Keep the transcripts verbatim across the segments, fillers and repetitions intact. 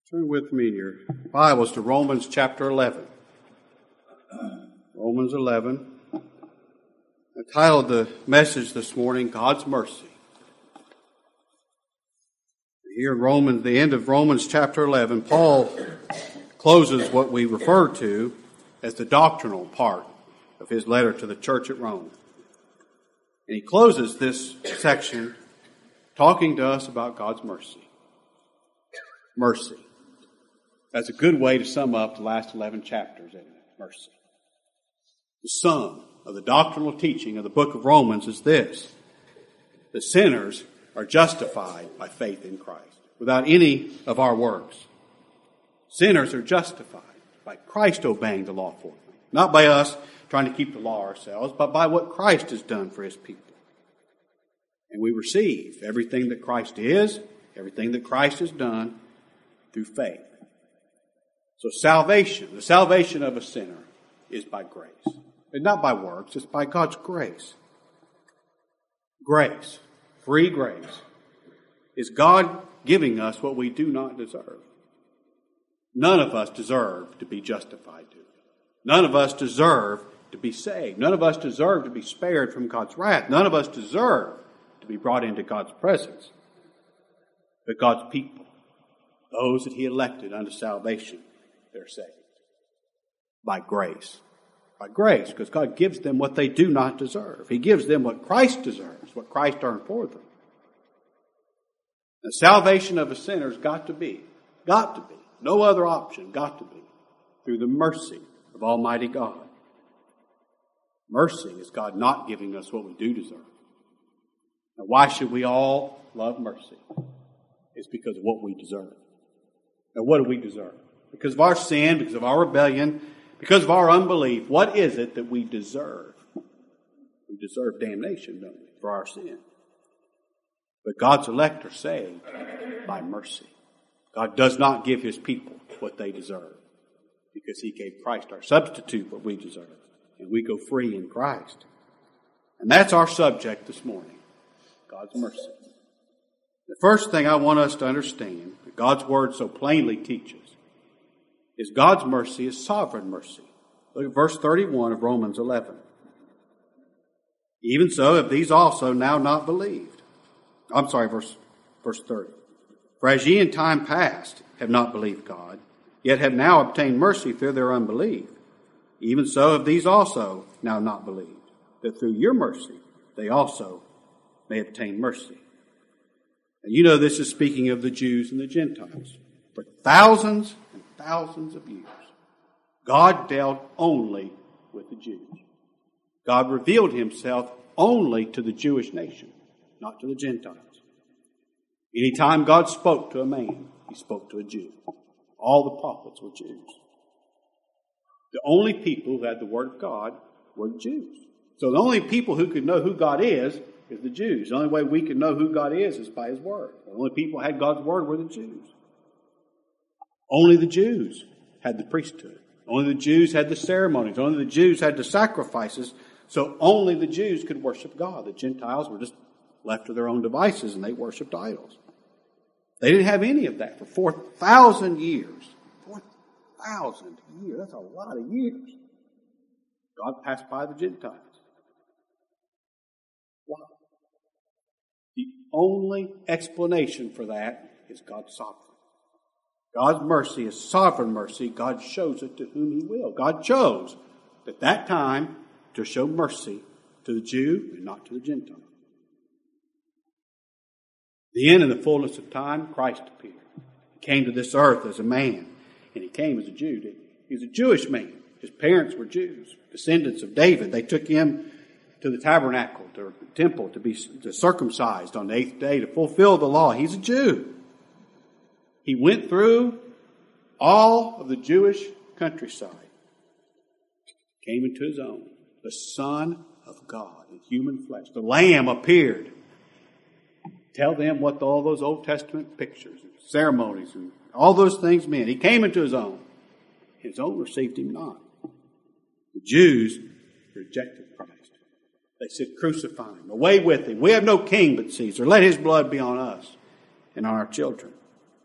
Turn with me in your Bibles to Romans chapter eleven. Romans eleven. I titled the message this morning, God's Mercy. Here in Romans, the end of Romans chapter eleven, Paul closes what we refer to as the doctrinal part of his letter to the church at Rome. And he closes this section talking to us about God's mercy. Mercy. That's a good way to sum up the last eleven chapters, isn't it? Mercy. The sum of the doctrinal teaching of the book of Romans is this: the sinners are justified by faith in Christ, without any of our works. Sinners are justified by Christ obeying the law for them, not by us trying to keep the law ourselves, but by what Christ has done for his people. And we receive everything that Christ is, everything that Christ has done through faith. So salvation, the salvation of a sinner is by grace. It's not by works, it's by God's grace. Grace, free grace, is God giving us what we do not deserve. None of us deserve to be justified to it. None of us deserve to be saved. None of us deserve to be spared from God's wrath. None of us deserve to be brought into God's presence. But God's people, those that he elected unto salvation, they're saved. By grace. By grace, because God gives them what they do not deserve. He gives them what Christ deserves, what Christ earned for them. The salvation of a sinner has got to be, got to be, no other option, got to be, through the mercy of Almighty God. Mercy is God not giving us what we do deserve. Now, why should we all love mercy? It's because of what we deserve. Now, what do we deserve? Because of our sin, because of our rebellion, because of our unbelief, what is it that we deserve? We deserve damnation, don't we, for our sin. But God's elect are saved by mercy. God does not give his people what they deserve, because he gave Christ our substitute what we deserve. And we go free in Christ. And that's our subject this morning, God's mercy. The first thing I want us to understand, that God's Word so plainly teaches, is God's mercy is sovereign mercy. Look at verse thirty-one of Romans eleven. Even so, have these also now not believed? I'm sorry, verse, verse thirty. For as ye in time past have not believed God, yet have now obtained mercy through their unbelief, even so have these also now not believed, that through your mercy they also may obtain mercy. And you know this is speaking of the Jews and the Gentiles. For thousands and thousands of years, God dealt only with the Jews. God revealed himself only to the Jewish nation, not to the Gentiles. Anytime God spoke to a man, he spoke to a Jew. All the prophets were Jews. The only people who had the Word of God were the Jews. So the only people who could know who God is, is the Jews. The only way we can know who God is is by his Word. The only people who had God's Word were the Jews. Only the Jews had the priesthood. Only the Jews had the ceremonies. Only the Jews had the sacrifices. So only the Jews could worship God. The Gentiles were just left to their own devices and they worshipped idols. They didn't have any of that for four thousand years. four thousand years. That's a lot of years. God passed by the Gentiles. Why? The only explanation for that is God's sovereignty. God's mercy is sovereign mercy. God shows it to whom he will. God chose at that time to show mercy to the Jew and not to the Gentile. The end, in the fullness of time, Christ appeared. He came to this earth as a man, and he came as a Jew. He was a Jewish man. His parents were Jews, descendants of David. They took him to the tabernacle, to the temple, to be to circumcised on the eighth day to fulfill the law. He's a Jew. He went through all of the Jewish countryside, came into his own. The Son of God in human flesh. The Lamb appeared. Tell them what all those Old Testament pictures and ceremonies and all those things meant. He came into his own. His own received him not. The Jews rejected Christ. They said, crucify him. Away with him. We have no king but Caesar. Let his blood be on us and on our children.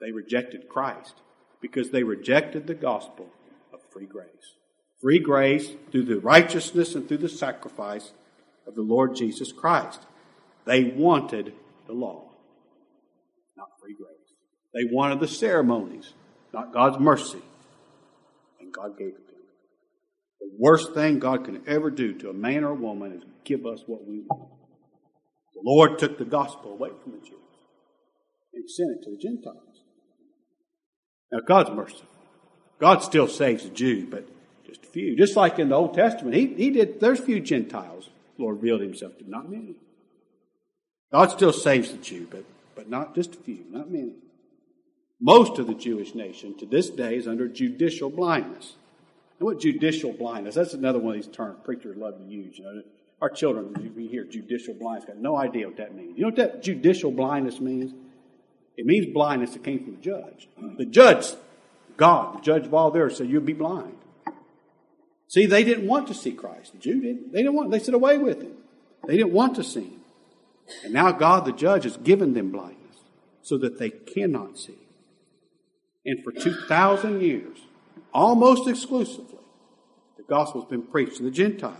They rejected Christ because they rejected the gospel of free grace. Free grace through the righteousness and through the sacrifice of the Lord Jesus Christ. They wanted the law, not free grace. They wanted the ceremonies, not God's mercy. And God gave it to them. The worst thing God can ever do to a man or a woman is give us what we want. The Lord took the gospel away from the Jews and sent it to the Gentiles. Now, God's merciful. God still saves the Jew, but just a few. Just like in the Old Testament, he, he did. There's few Gentiles the Lord revealed himself to, not many. God still saves the Jew, but, but not just a few, not many. Most of the Jewish nation to this day is under judicial blindness. And what judicial blindness? That's another one of these terms preachers love to use. You know, our children, we hear judicial blindness, got no idea what that means. You know what that judicial blindness means? It means blindness that came from the judge. The judge, God, the judge of all the earth, said you'll be blind. See, they didn't want to see Christ. The Jew didn't. They didn't want. They said away with him. They didn't want to see him. And now God, the judge, has given them blindness so that they cannot see. And for two thousand years, almost exclusively, the gospel has been preached to the Gentiles.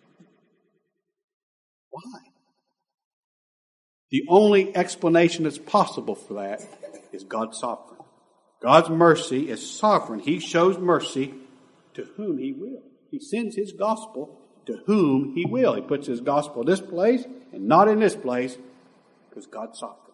Why? The only explanation that's possible for that is God's sovereign. God's mercy is sovereign. He shows mercy to whom He will. He sends His gospel to whom He will. He puts His gospel in this place and not in this place because God's sovereign.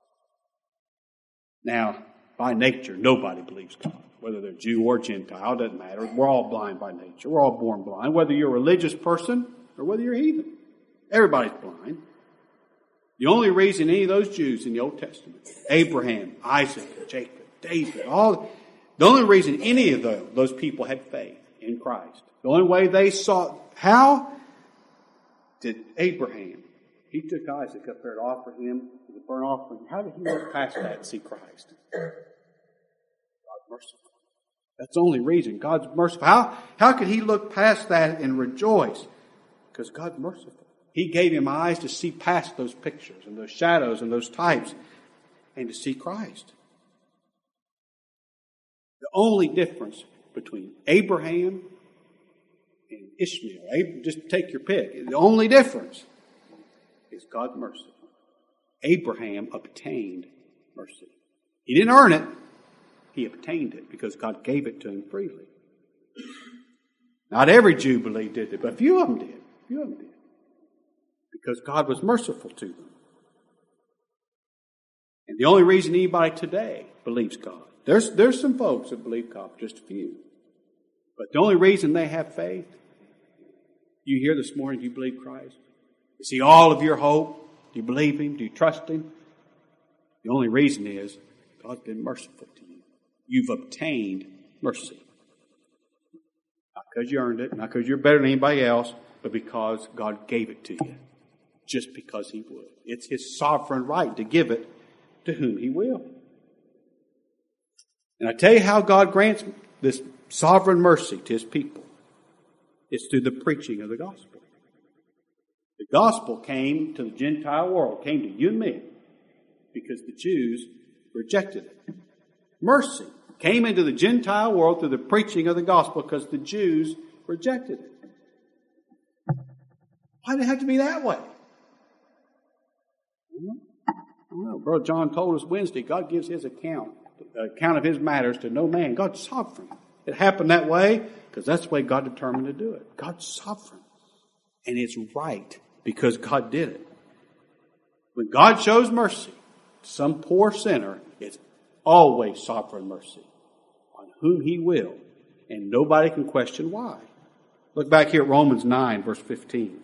Now, by nature, nobody believes God. Whether they're Jew or Gentile, it doesn't matter. We're all blind by nature. We're all born blind. Whether you're a religious person or whether you're heathen. Everybody's blind. The only reason any of those Jews in the Old Testament, Abraham, Isaac, Jacob, David, all, the only reason any of those, those people had faith in Christ, the only way they saw, how did Abraham, he took Isaac up there to offer him the burnt offering. How did he look past that and see Christ? God's merciful. That's the only reason. God's merciful. How, how could he look past that and rejoice? Because God's merciful. He gave him eyes to see past those pictures and those shadows and those types and to see Christ. The only difference between Abraham and Ishmael, just take your pick, the only difference is God's mercy. Abraham obtained mercy. He didn't earn it. He obtained it because God gave it to him freely. Not every Jew believed it, but a few of them did. A few of them did. Because God was merciful to them. And the only reason anybody today believes God, there's, there's some folks that believe God, just a few. But the only reason they have faith, you hear this morning, do you believe Christ? Is He all of your hope? Do you believe Him? Do you trust Him? The only reason is God's been merciful to you. You've obtained mercy. Not because you earned it, not because you're better than anybody else, but because God gave it to you. Just because He would. It's His sovereign right to give it to whom He will. And I tell you how God grants this sovereign mercy to His people. It's through the preaching of the gospel. The gospel came to the Gentile world, came to you and me, because the Jews rejected it. Mercy came into the Gentile world through the preaching of the gospel because the Jews rejected it. Why did it have to be that way? I don't know. Brother John told us Wednesday, God gives His account, account of His matters to no man. God's sovereign. It happened that way because that's the way God determined to do it. God's sovereign. And it's right because God did it. When God shows mercy to some poor sinner, it's always sovereign mercy on whom He will. And nobody can question why. Look back here at Romans nine, verse fifteen.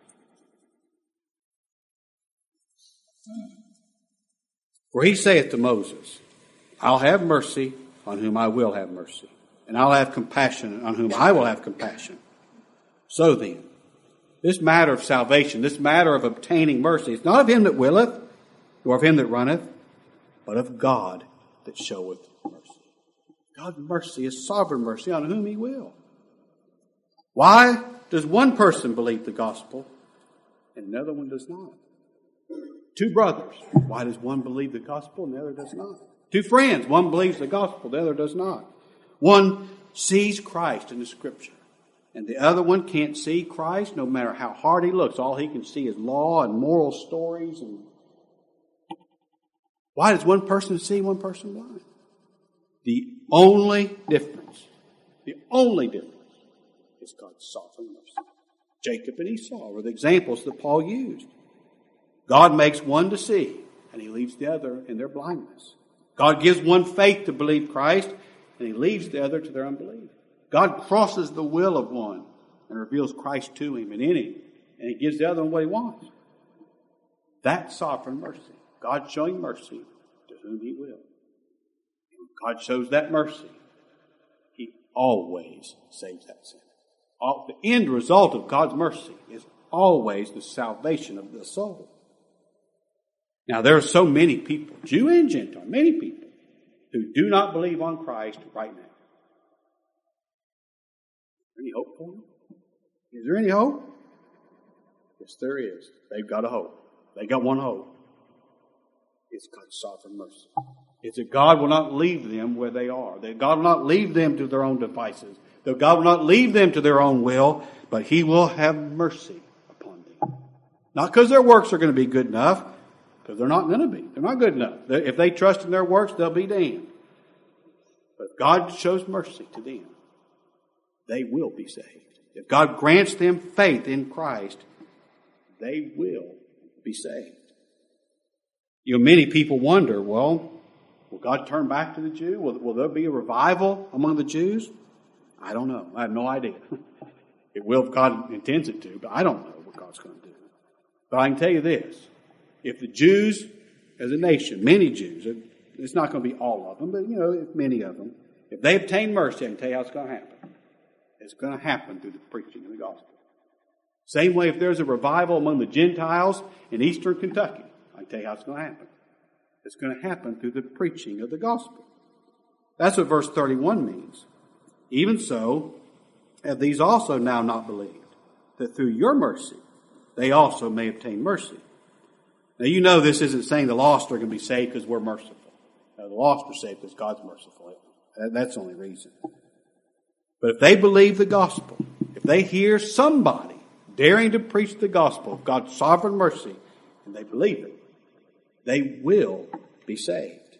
For He saith to Moses, I'll have mercy on whom I will have mercy, and I'll have compassion on whom I will have compassion. So then, this matter of salvation, this matter of obtaining mercy, it's not of him that willeth, nor of him that runneth, but of God that showeth mercy. God's mercy is sovereign mercy on whom He will. Why does one person believe the gospel and another one does not? Two brothers. Why does one believe the gospel and the other does not? Two friends, one believes the gospel, the other does not. One sees Christ in the Scripture, and the other one can't see Christ no matter how hard he looks. All he can see is law and moral stories. And why does one person see, one person blind? The only difference, the only difference is God's sovereign mercy. Jacob and Esau were the examples that Paul used. God makes one to see, and he leaves the other in their blindness. God gives one faith to believe Christ, and he leaves the other to their unbelief. God crosses the will of one and reveals Christ to him and in him, and he gives the other one what he wants. That's sovereign mercy. God showing mercy to whom he will. And God shows that mercy. He always saves that sinner. All, the end result of God's mercy is always the salvation of the soul. Now, there are so many people, Jew and Gentile, many people, who do not believe on Christ right now. Is there any hope for them? Is there any hope? Yes, there is. They've got a hope. They got one hope. It's God's sovereign mercy. It's that God will not leave them where they are. That God will not leave them to their own devices. That God will not leave them to their own will, but He will have mercy upon them. Not because their works are going to be good enough, because they're not going to be. They're not good enough. If they trust in their works, they'll be damned. But if God shows mercy to them, they will be saved. If God grants them faith in Christ, they will be saved. You know, many people wonder, well, will God turn back to the Jew? Will, will there be a revival among the Jews? I don't know. I have no idea. It will if God intends it to, but I don't know what God's going to do. But I can tell you this. If the Jews, as a nation, many Jews, it's not going to be all of them, but, you know, many of them, if they obtain mercy, I can tell you how it's going to happen. It's going to happen through the preaching of the gospel. Same way, if there's a revival among the Gentiles in eastern Kentucky, I can tell you how it's going to happen. It's going to happen through the preaching of the gospel. That's what verse thirty-one means. Even so, have these also now not believed, that through your mercy they also may obtain mercy. Now, you know this isn't saying the lost are going to be saved because we're merciful. Now, the lost are saved because God's merciful. That's the only reason. But if they believe the gospel, if they hear somebody daring to preach the gospel of God's sovereign mercy, and they believe it, they will be saved.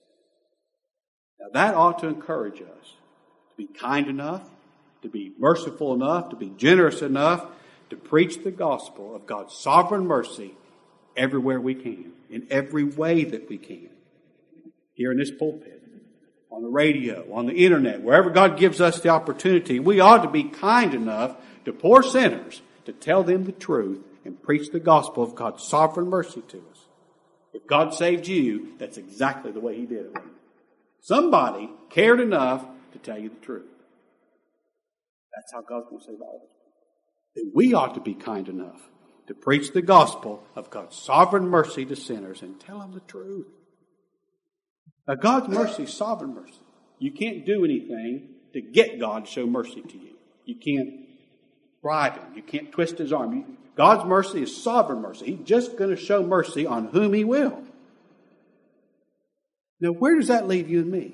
Now, that ought to encourage us to be kind enough, to be merciful enough, to be generous enough to preach the gospel of God's sovereign mercy everywhere we can, in every way that we can. Here in this pulpit, on the radio, on the internet, wherever God gives us the opportunity, we ought to be kind enough to poor sinners to tell them the truth and preach the gospel of God's sovereign mercy to us. If God saved you, that's exactly the way He did it. Somebody cared enough to tell you the truth. That's how God's going to save all of us. And we ought to be kind enough to preach the gospel of God's sovereign mercy to sinners and tell them the truth. Now, God's mercy is sovereign mercy. You can't do anything to get God to show mercy to you. You can't bribe Him. You can't twist His arm. You, God's mercy is sovereign mercy. He's just going to show mercy on whom He will. Now, where does that leave you and me?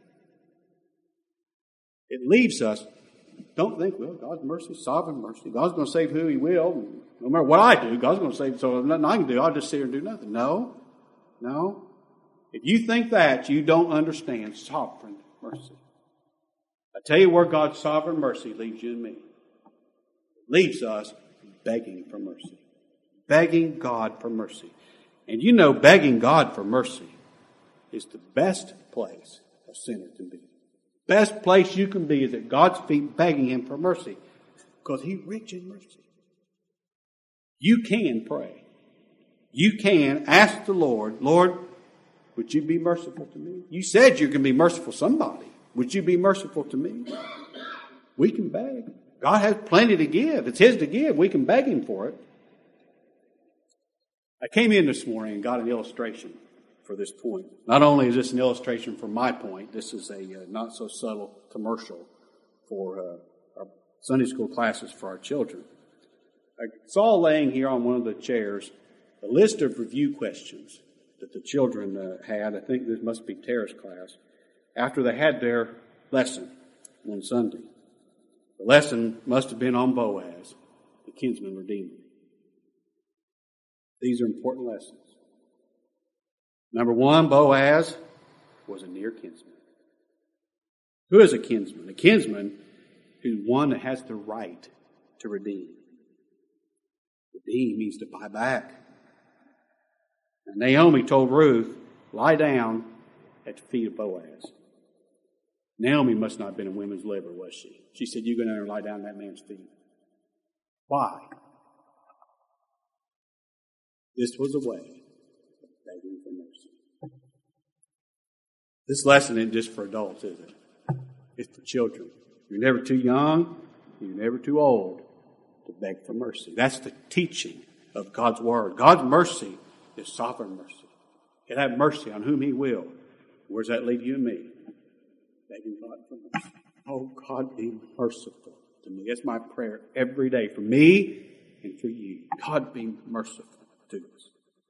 It leaves us, don't think, well, God's mercy is sovereign mercy. God's going to save who He will. No matter what I do, God's going to save, so there's nothing I can do. I'll just sit here and do nothing. No. No. If you think that, you don't understand sovereign mercy. I tell you where God's sovereign mercy leaves you and me. It leaves us begging for mercy. Begging God for mercy. And you know, begging God for mercy is the best place a sinner can be. Best place you can be is at God's feet begging Him for mercy. Because He's rich in mercy. You can pray. You can ask the Lord, Lord, would you be merciful to me? You said you're going to be merciful to somebody. Would you be merciful to me? We can beg. God has plenty to give. It's His to give. We can beg Him for it. I came in this morning and got an illustration for this point. Not only is this an illustration for my point, this is a uh, not so subtle commercial for uh, our Sunday school classes for our children. I saw laying here on one of the chairs a list of review questions that the children uh, had. I think this must be Tara's class. After they had their lesson one Sunday, the lesson must have been on Boaz, the kinsman redeemer. These are important lessons. Number one, Boaz was a near kinsman. Who is a kinsman? A kinsman is one that has the right to redeem. Redeem means to buy back. And Naomi told Ruth, lie down at the feet of Boaz. Naomi must not have been a women's liver, was she? She said, you go down there and lie down at that man's feet. Why? This was a way of begging for mercy. This lesson isn't just for adults, is it? It's for children. You're never too young, you're never too old to beg for mercy. That's the teaching of God's Word. God's mercy is sovereign mercy. He'll have mercy on whom He will. Where does that leave you and me? Begging God for mercy. Oh, God, be merciful to me. That's my prayer every day for me and for you. God, be merciful to us.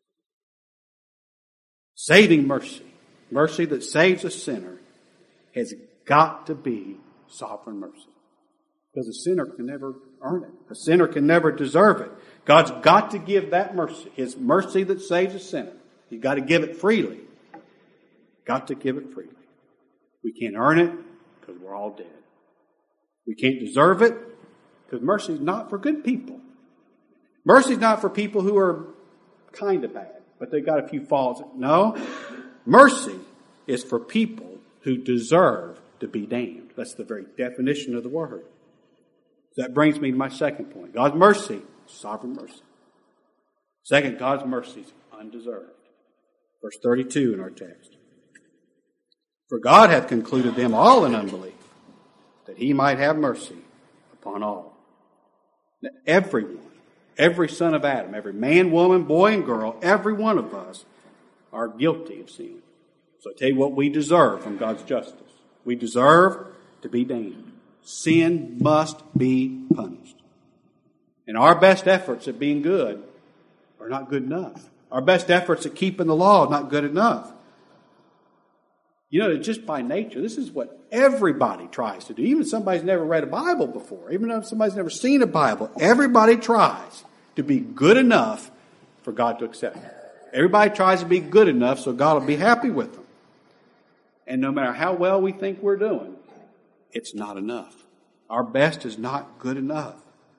Saving mercy, mercy that saves a sinner, has got to be sovereign mercy. Because a sinner can never earn it. A sinner can never deserve it. God's got to give that mercy, His mercy that saves a sinner. He's got to give it freely. Got to give it freely. We can't earn it because we're all dead. We can't deserve it because mercy is not for good people. Mercy is not for people who are kind of bad, but they've got a few faults. No, mercy is for people who deserve to be damned. That's the very definition of the word. That brings me to my second point. God's mercy, sovereign mercy. Second, God's mercy is undeserved. Verse thirty-two in our text. For God hath concluded them all in unbelief, that He might have mercy upon all. Now, everyone, every son of Adam, every man, woman, boy, and girl, every one of us are guilty of sin. So I tell you what we deserve from God's justice. We deserve to be damned. Sin must be punished. And our best efforts at being good are not good enough. Our best efforts at keeping the law are not good enough. You know, just by nature, this is what everybody tries to do. Even if somebody's never read a Bible before, even if somebody's never seen a Bible, everybody tries to be good enough for God to accept them. Everybody tries to be good enough so God will be happy with them. And no matter how well we think we're doing, it's not enough. Our best is not good enough.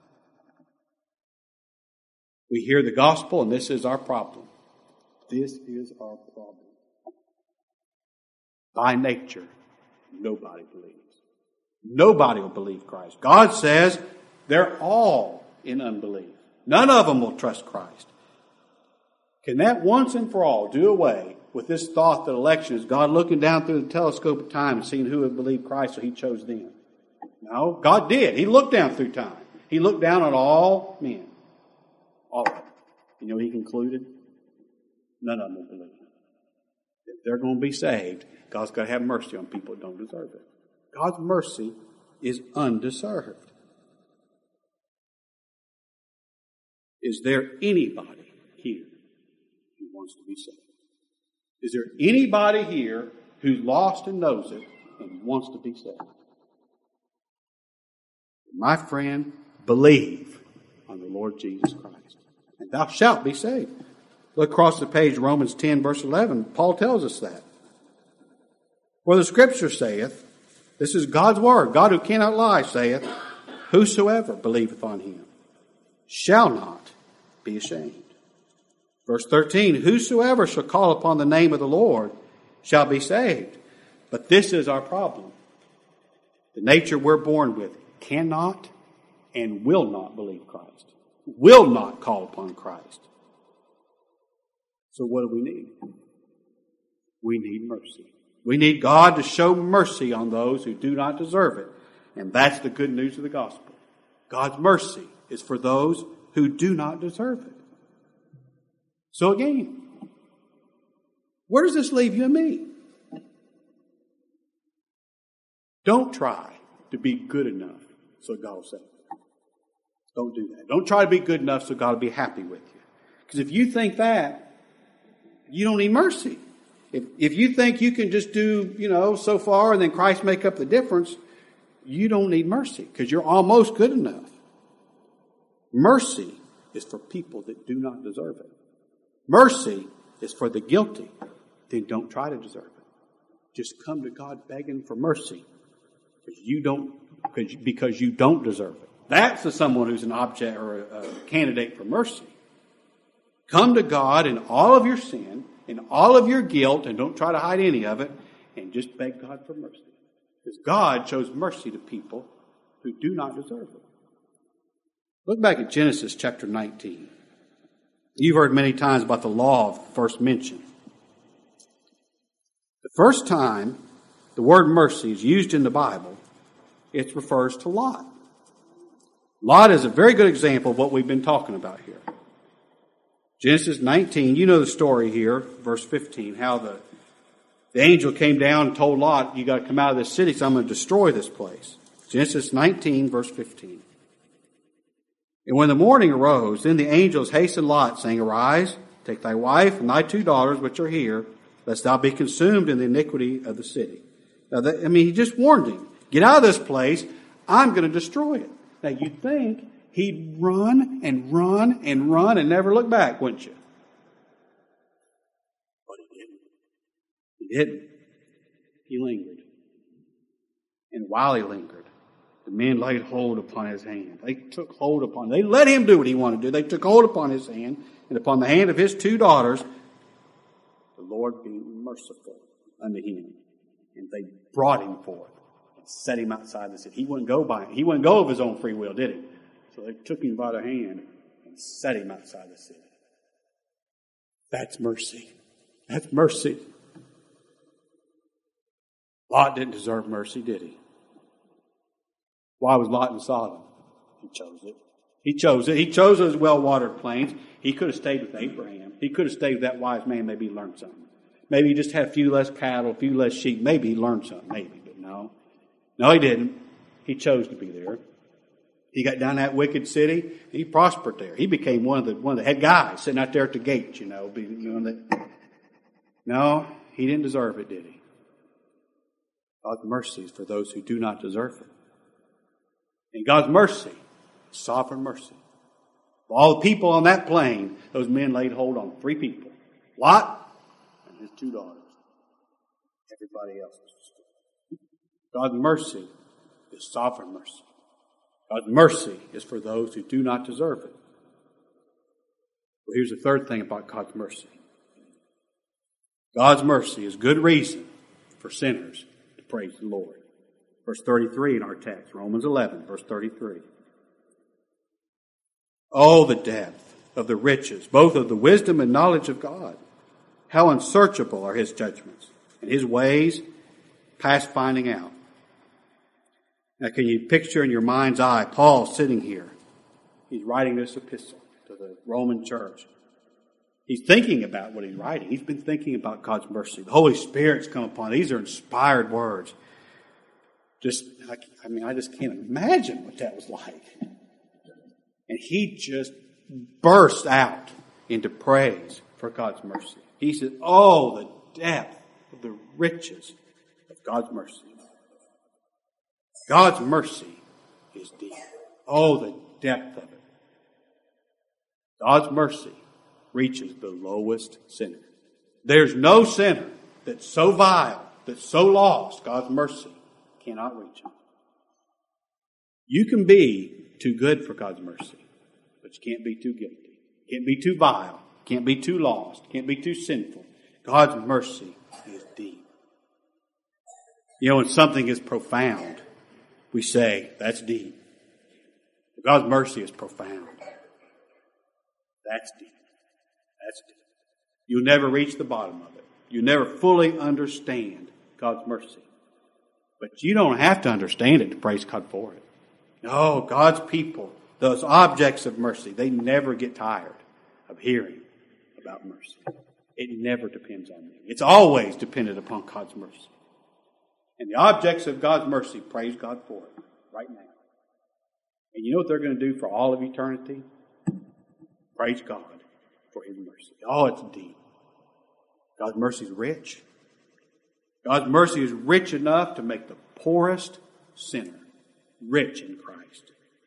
We hear the gospel, and this is our problem. This is our problem. By nature, nobody believes. Nobody will believe Christ. God says they're all in unbelief. None of them will trust Christ. Can that once and for all do away with this thought that election is God looking down through the telescope of time and seeing who would believe Christ, so He chose them? No, God did. He looked down through time. He looked down on all men. All of them. You know, He concluded, none of them will believe. If they're going to be saved, God's got to have mercy on people that don't deserve it. God's mercy is undeserved. Is there anybody here who wants to be saved? Is there anybody here who's lost and knows it and wants to be saved? My friend, believe on the Lord Jesus Christ, and thou shalt be saved. Look across the page, Romans ten, verse eleven. Paul tells us that. For the Scripture saith, this is God's word, God who cannot lie, saith, whosoever believeth on Him shall not be ashamed. Verse thirteen, whosoever shall call upon the name of the Lord shall be saved. But this is our problem. The nature we're born with cannot and will not believe Christ, will not call upon Christ. So what do we need? We need mercy. We need God to show mercy on those who do not deserve it. And that's the good news of the gospel. God's mercy is for those who do not deserve it. So again, where does this leave you and me? Don't try to be good enough so God will save you. Don't do that. Don't try to be good enough so God will be happy with you. Because if you think that, you don't need mercy. If, if you think you can just do, you know, so far and then Christ make up the difference, you don't need mercy because you're almost good enough. Mercy is for people that do not deserve it. Mercy is for the guilty. Then don't try to deserve it. Just come to God begging for mercy because you don't, because, because you don't deserve it. That's for someone who's an object or a, a candidate for mercy. Come to God in all of your sin, in all of your guilt, and don't try to hide any of it, and just beg God for mercy. Because God shows mercy to people who do not deserve it. Look back at Genesis chapter nineteen. You've heard many times about the law of first mention. The first time the word mercy is used in the Bible, it refers to Lot. Lot is a very good example of what we've been talking about here. Genesis nineteen, you know the story here, verse fifteen, how the, the angel came down and told Lot, you got to come out of this city, so I'm going to destroy this place. Genesis nineteen, verse fifteen. And when the morning arose, then the angels hastened Lot, saying, Arise, take thy wife and thy two daughters which are here, lest thou be consumed in the iniquity of the city. Now, that, I mean, he just warned him, get out of this place, I'm going to destroy it. Now, you'd think he'd run and run and run and never look back, wouldn't you? But he didn't. He didn't. He lingered. And while he lingered, the men laid hold upon his hand. They took hold upon, they let him do what he wanted to do. They took hold upon his hand and upon the hand of his two daughters, the Lord being merciful unto him. And they brought him forth and set him outside the city. He wouldn't go by, he wouldn't go of his own free will, did he? So they took him by the hand and set him outside the city. That's mercy. That's mercy. Lot didn't deserve mercy, did he? Why was Lot in Sodom? He chose it. He chose it. He chose those well-watered plains. He could have stayed with Abraham. He could have stayed with that wise man. Maybe he learned something. Maybe he just had a few less cattle, a few less sheep. Maybe he learned something. Maybe, but no. No, he didn't. He chose to be there. He got down that wicked city. And he prospered there. He became one of the one of the head guys sitting out there at the gate. You know, doing that. No, he didn't deserve it, did he? God's mercy is for those who do not deserve it. And God's mercy, sovereign mercy. For all the people on that plain, those men laid hold on three people. Lot and his two daughters. Everybody else was destroyed. God's mercy is sovereign mercy. God's mercy is for those who do not deserve it. Well, here's the third thing about God's mercy. God's mercy is good reason for sinners to praise the Lord. Verse thirty-three in our text, Romans eleven, verse thirty-three. Oh, the depth of the riches, both of the wisdom and knowledge of God. How unsearchable are his judgments, and his ways past finding out. Now, can you picture in your mind's eye Paul sitting here? He's writing this epistle to the Roman church. He's thinking about what he's writing. He's been thinking about God's mercy. The Holy Spirit's come upon him. These are inspired words. Just, I, I mean, I just can't imagine what that was like. And he just burst out into praise for God's mercy. He said, oh, the depth of the riches of God's mercy. God's mercy is deep. Oh, the depth of it. God's mercy reaches the lowest sinner. There's no sinner that's so vile, that's so lost, God's mercy cannot reach him. You can be too good for God's mercy, but you can't be too guilty. You can't be too vile. You can't be too lost. You can't be too sinful. God's mercy is deep. You know, when something is profound, we say, that's deep. God's mercy is profound. That's deep. That's deep. You'll never reach the bottom of it. You'll never fully understand God's mercy. But you don't have to understand it to praise God for it. No, God's people, those objects of mercy, they never get tired of hearing about mercy. It never depends on them. It's always dependent upon God's mercy. And the objects of God's mercy, praise God for it right now. And you know what they're going to do for all of eternity? Praise God for his mercy. Oh, it's deep. God's mercy is rich. God's mercy is rich enough to make the poorest sinner rich in Christ.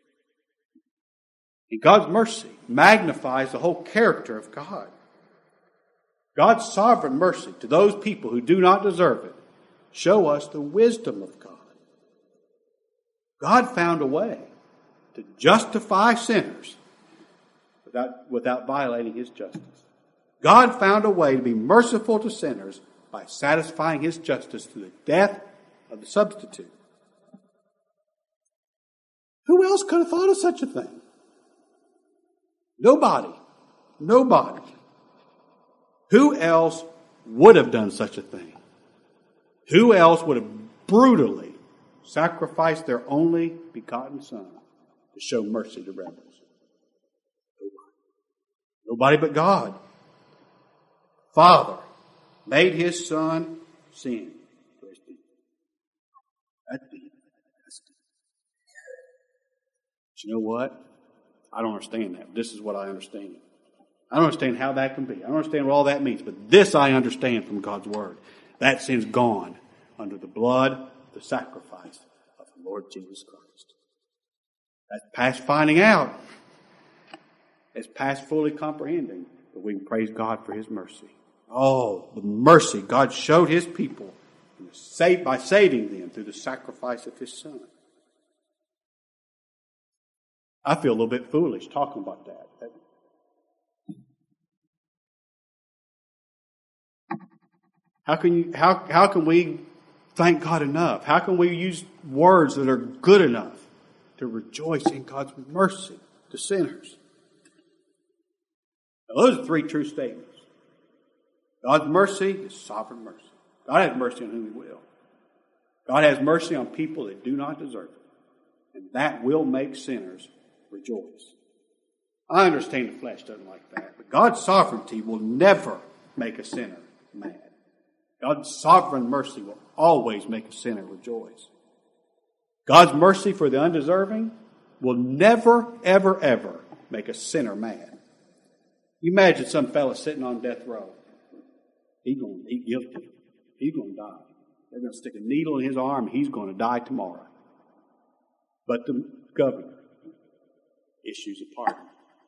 And God's mercy magnifies the whole character of God. God's sovereign mercy to those people who do not deserve it show us the wisdom of God. God found a way to justify sinners without, without violating His justice. God found a way to be merciful to sinners by satisfying His justice through the death of the substitute. Who else could have thought of such a thing? Nobody. Nobody. Who else would have done such a thing? Who else would have brutally sacrificed their only begotten Son to show mercy to rebels? Nobody. Nobody but God. Father made His Son sin for His people. That's deep. That's deep. But you know what? I don't understand that. This is what I understand. I don't understand how that can be. I don't understand what all that means. But this I understand from God's Word. That sin's gone under the blood, the sacrifice of the Lord Jesus Christ. That's past finding out. It's past fully comprehending. But we can praise God for His mercy. Oh, the mercy God showed His people by saving them through the sacrifice of His Son. I feel a little bit foolish talking about that. How can you, how, how can we thank God enough? How can we use words that are good enough to rejoice in God's mercy to sinners? Now, those are three true statements. God's mercy is sovereign mercy. God has mercy on whom He will. God has mercy on people that do not deserve it. And that will make sinners rejoice. I understand the flesh doesn't like that, but God's sovereignty will never make a sinner mad. God's sovereign mercy will always make a sinner rejoice. God's mercy for the undeserving will never, ever, ever make a sinner mad. You imagine some fella sitting on death row. He's going to be guilty. He's going to die. They're going to stick a needle in his arm. He's going to die tomorrow. But the governor issues a pardon.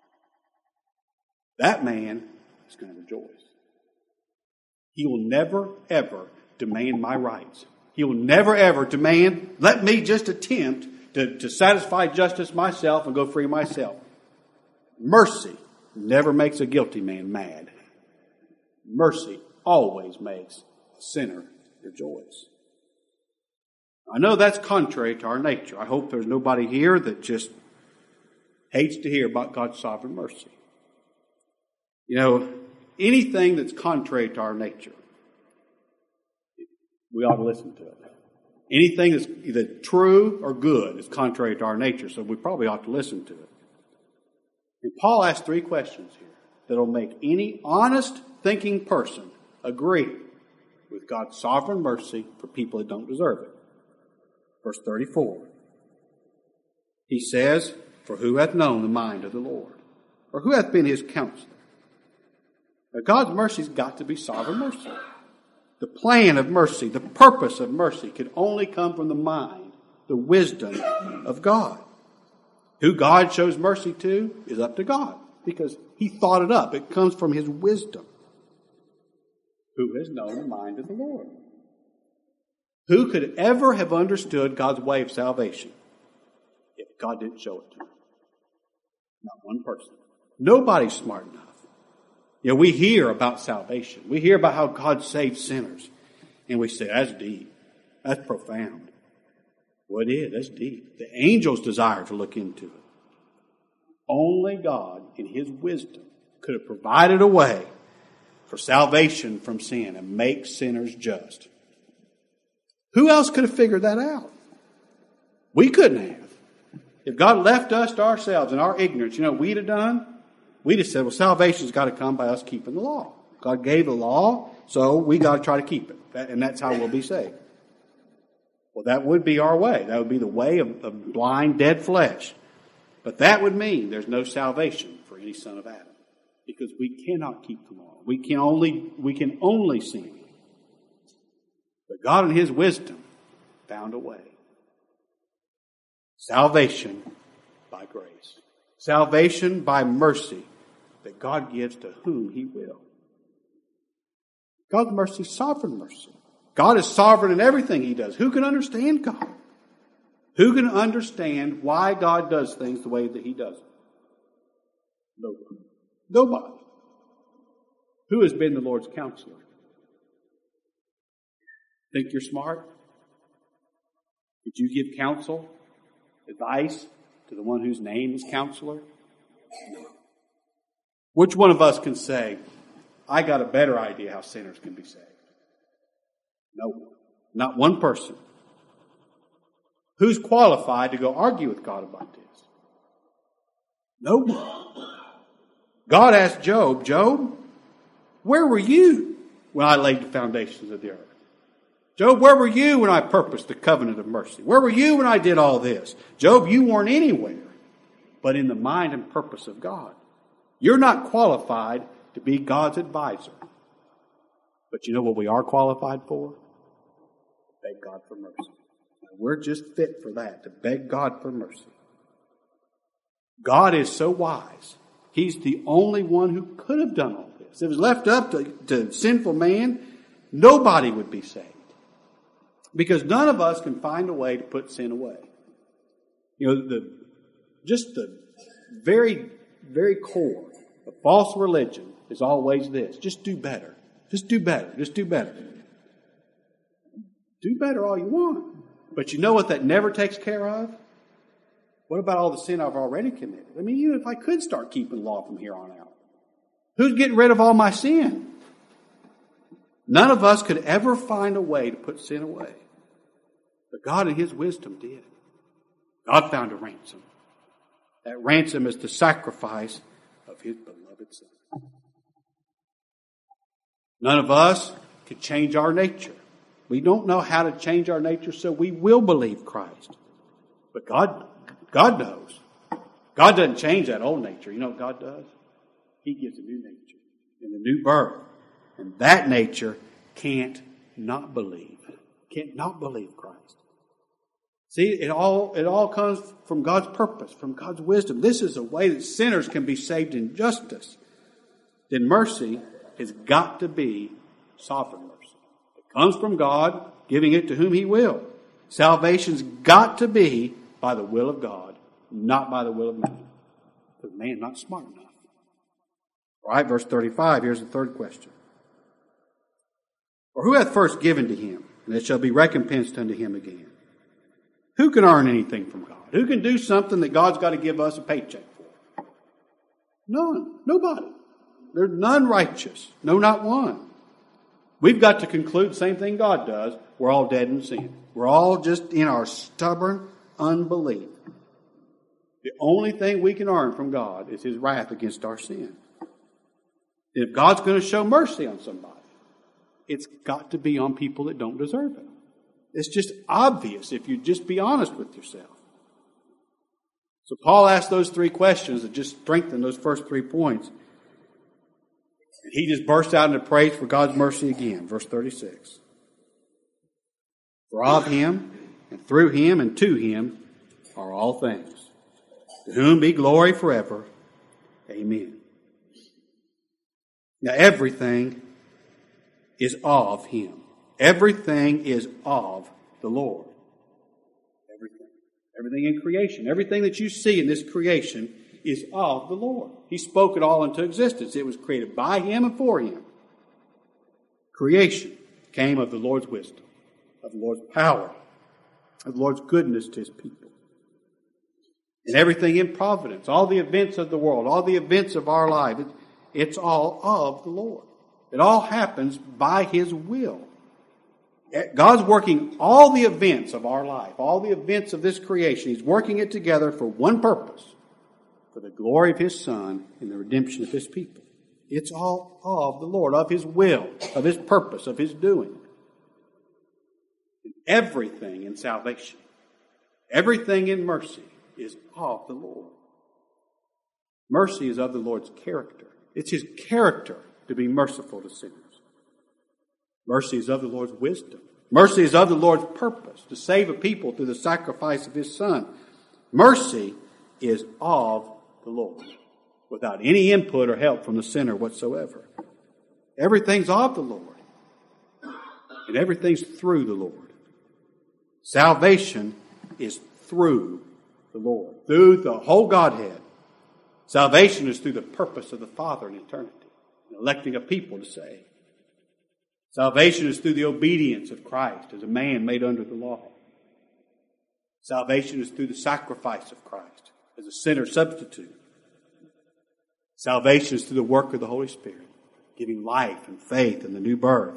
That man is going to rejoice. He will never, ever demand my rights. He will never, ever demand, let me just attempt to, to satisfy justice myself and go free myself. Mercy never makes a guilty man mad. Mercy always makes a sinner rejoice. I know that's contrary to our nature. I hope there's nobody here that just hates to hear about God's sovereign mercy. You know, anything that's contrary to our nature, we ought to listen to it. Anything that's either true or good is contrary to our nature, so we probably ought to listen to it. And Paul asks three questions here that will make any honest thinking person agree with God's sovereign mercy for people that don't deserve it. Verse thirty-four. He says, "For who hath known the mind of the Lord? Or who hath been His counselor?" Now, God's mercy's got to be sovereign mercy. The plan of mercy, the purpose of mercy could only come from the mind, the wisdom of God. Who God shows mercy to is up to God because He thought it up. It comes from His wisdom. Who has known the mind of the Lord? Who could ever have understood God's way of salvation if God didn't show it to him? Not one person. Nobody's smart enough. You know, we hear about salvation. We hear about how God saves sinners. And we say, that's deep. That's profound. Well, it is. That's deep. The angels desire to look into it. Only God, in His wisdom, could have provided a way for salvation from sin and make sinners just. Who else could have figured that out? We couldn't have. If God left us to ourselves in our ignorance, you know what we'd have done? We'd have said, well, salvation's got to come by us keeping the law. God gave the law, so we got to try to keep it. And that's how we'll be saved. Well, that would be our way. That would be the way of, of blind, dead flesh. But that would mean there's no salvation for any son of Adam. because we cannot keep the law. We can only, we can only sin. But God in His wisdom found a way. Salvation by grace. Salvation by mercy that God gives to whom He will. God's mercy is sovereign mercy. God is sovereign in everything He does. Who can understand God? Who can understand why God does things the way that He does them? Nobody. Nobody. Who has been the Lord's counselor? Think you're smart? Did you give counsel, advice to the one whose name is Counselor? No. Which one of us can say, I got a better idea how sinners can be saved? No one. Not one person. Who's qualified to go argue with God about this? No one. God asked Job, Job, where were you when I laid the foundations of the earth? Job, where were you when I purposed the covenant of mercy? Where were you when I did all this? Job, you weren't anywhere but in the mind and purpose of God. You're not qualified to be God's advisor. But you know what we are qualified for? Beg God for mercy. Now, we're just fit for that, to beg God for mercy. God is so wise. He's the only one who could have done all this. If it was left up to, to sinful man, nobody would be saved. Because none of us can find a way to put sin away. You know, the just the very, very core of false religion is always this. Just do better. Just do better. Just do better. Do better all you want. But you know what that never takes care of? What about all the sin I've already committed? I mean, even if I could start keeping law from here on out, who's getting rid of all my sin? None of us could ever find a way to put sin away. But God in His wisdom did. God found a ransom. That ransom is the sacrifice of His beloved Son. None of us could change our nature. We don't know how to change our nature, so we will believe Christ. But God, God knows. God doesn't change that old nature. You know what God does? He gives a new nature and a new birth. And that nature can't not believe. Can't not believe Christ. See, it all, it all comes from God's purpose, from God's wisdom. This is a way that sinners can be saved in justice. Then mercy has got to be sovereign mercy. It comes from God, giving it to whom He will. Salvation's got to be by the will of God, not by the will of man. Because man's not smart enough. All right, verse thirty-five, here's the third question. For who hath first given to him, and it shall be recompensed unto him again? Who can earn anything from God? Who can do something that God's got to give us a paycheck for? None. Nobody. There's none righteous. No, not one. We've got to conclude the same thing God does. We're all dead in sin. We're all just in our stubborn unbelief. The only thing we can earn from God is His wrath against our sin. If God's going to show mercy on somebody, it's got to be on people that don't deserve it. It's just obvious if you just be honest with yourself. So Paul asked those three questions that just strengthen those first three points. And he just burst out into praise for God's mercy again. Verse thirty-six. For of Him, and through Him, and to Him are all things. To whom be glory forever. Amen. Now everything is of Him. Everything is of the Lord. Everything. Everything in creation. Everything that you see in this creation is of the Lord. He spoke it all into existence. It was created by Him and for Him. Creation came of the Lord's wisdom, of the Lord's power, of the Lord's goodness to His people. And everything in providence, all the events of the world, all the events of our life, it, it's all of the Lord. It all happens by His will. God's working all the events of our life, all the events of this creation. He's working it together for one purpose, for the glory of His Son and the redemption of His people. It's all of the Lord, of His will, of His purpose, of His doing. And everything in salvation, everything in mercy is of the Lord. Mercy is of the Lord's character. It's His character to be merciful to sinners. Mercy is of the Lord's wisdom. Mercy is of the Lord's purpose, to save a people through the sacrifice of His Son. Mercy is of the Lord, without any input or help from the sinner whatsoever. Everything's of the Lord, and everything's through the Lord. Salvation is through the Lord, through the whole Godhead. Salvation is through the purpose of the Father in eternity, electing a people to save. Salvation is through the obedience of Christ as a man made under the law. Salvation is through the sacrifice of Christ as a sinner substitute. Salvation is through the work of the Holy Spirit, giving life and faith in the new birth.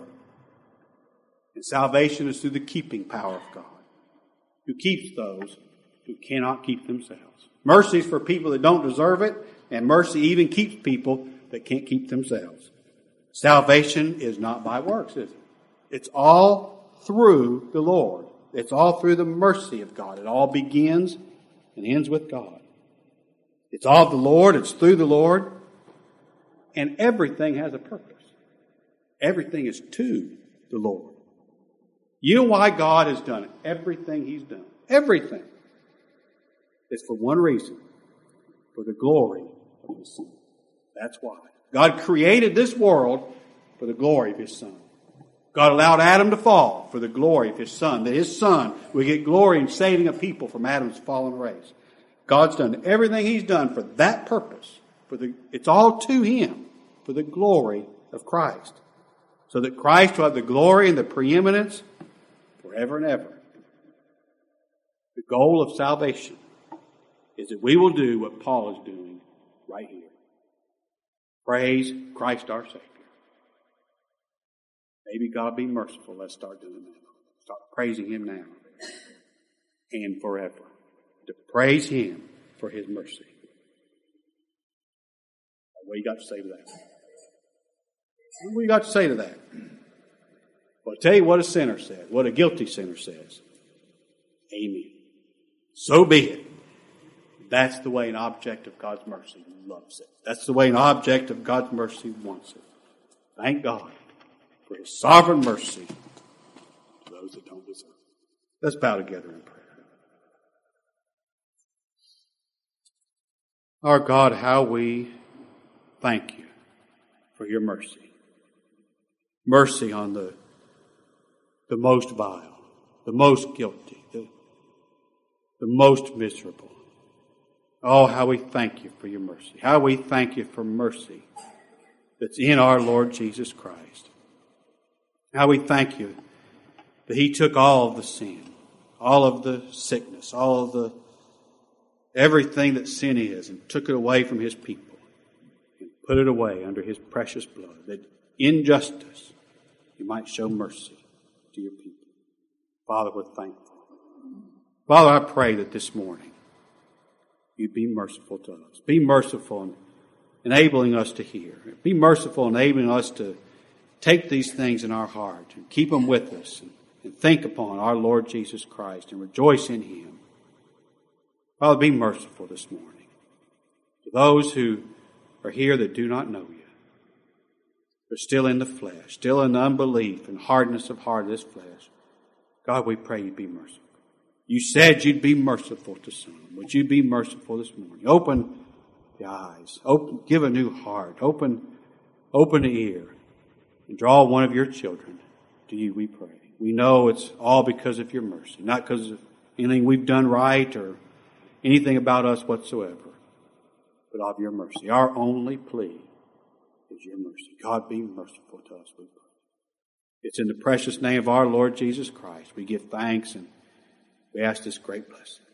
And salvation is through the keeping power of God, who keeps those who cannot keep themselves. Mercy is for people that don't deserve it, and mercy even keeps people that can't keep themselves. Salvation is not by works, is it? It's all through the Lord. It's all through the mercy of God. It all begins and ends with God. It's all of the Lord. It's through the Lord. And everything has a purpose. Everything is to the Lord. You know why God has done everything He's done? Everything. It's for one reason. For the glory of His Son. That's why. God created this world for the glory of His Son. God allowed Adam to fall for the glory of His Son, that His Son would get glory in saving a people from Adam's fallen race. God's done everything He's done for that purpose. For the, it's all to Him, for the glory of Christ. So that Christ will have the glory and the preeminence forever and ever. The goal of salvation is that we will do what Paul is doing right here. Praise Christ our Savior. Maybe God be merciful. Let's start doing that. Start praising Him now and forever. To praise Him for His mercy. What do you got to say to that? What do you got to say to that? Well, I'll tell you what a sinner says, what a guilty sinner says. Amen. So be it. That's the way an object of God's mercy loves it. That's the way an object of God's mercy wants it. Thank God for His sovereign mercy to those that don't deserve it. Let's bow together in prayer. Our God, how we thank You for Your mercy. Mercy on the, the most vile, the most guilty, the, the most miserable. Oh, how we thank You for Your mercy. How we thank You for mercy that's in our Lord Jesus Christ. How we thank You that He took all of the sin, all of the sickness, all of the everything that sin is, and took it away from His people and put it away under His precious blood, that in justice You might show mercy to Your people. Father, we're thankful. Father, I pray that this morning You be merciful to us. Be merciful in enabling us to hear. Be merciful in enabling us to take these things in our heart and keep them with us and, and think upon our Lord Jesus Christ and rejoice in Him. Father, be merciful this morning to those who are here that do not know You. They're still in the flesh, still in the unbelief and hardness of heart of this flesh. God, we pray You be merciful. You said You'd be merciful to some. Would You be merciful this morning? Open the eyes. Open, give a new heart. Open, open the ear. And draw one of Your children to You, we pray. We know it's all because of Your mercy. Not because of anything we've done right or anything about us whatsoever. But of Your mercy. Our only plea is Your mercy. God, be merciful to us, we pray. It's in the precious name of our Lord Jesus Christ we give thanks and we ask this great blessing.